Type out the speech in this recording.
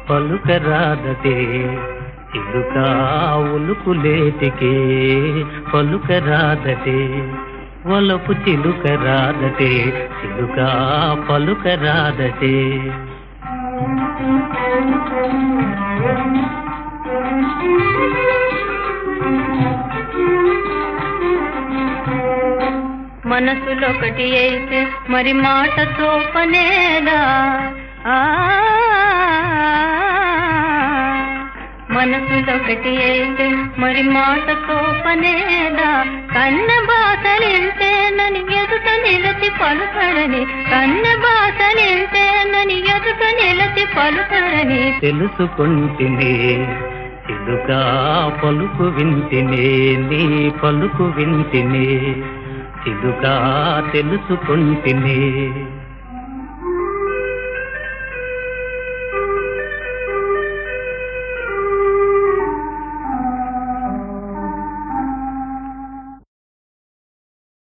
పలుకరాదటే చిలుక ఉలుకులేటికే పలుకరాదటే వలపు చిలుకరాదటే చిలుక పలుకరాదటే. మనసులొకటి అయితే మరి మాటతో పనేలా, మనసులొకటి అయితే మరి మాటతో పనేలా, కన్న బాసలింతేనని ఎదుట నిలచి పలుకడని, కన్న బాసలింతేనని ఎదుట నిలచి పలుకడని తెలుసుకుంటినే చిలుక పలుకు వింటినే నీ పలుకు వింటినే చిలుక తెలుసుకుంటినే.